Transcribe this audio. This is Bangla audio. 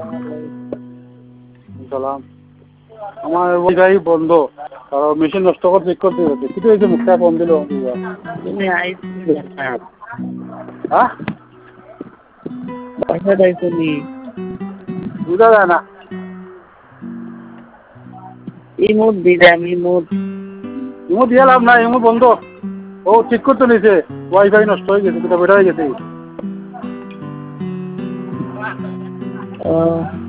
সালাম। আমার ওয়াইফাই বন্ধ, আর মেশিন নষ্ট করে চেক করতে হচ্ছে। কিছু হয়েছে, মুখটা ফোন দিল। তুমি আইসি হ্যাঁ, পয়সা দেয় তুমি বুঝা যায় না। ইমোট দিলাম ইমোট। ইমো দিয়ে লাভ নাই, ইমো বন্ধ। ও চেক করতে নিয়েছে, ওয়াইফাই নষ্ট হয়ে গেছে, কোথাও বেটা হয়ে গেছে। ও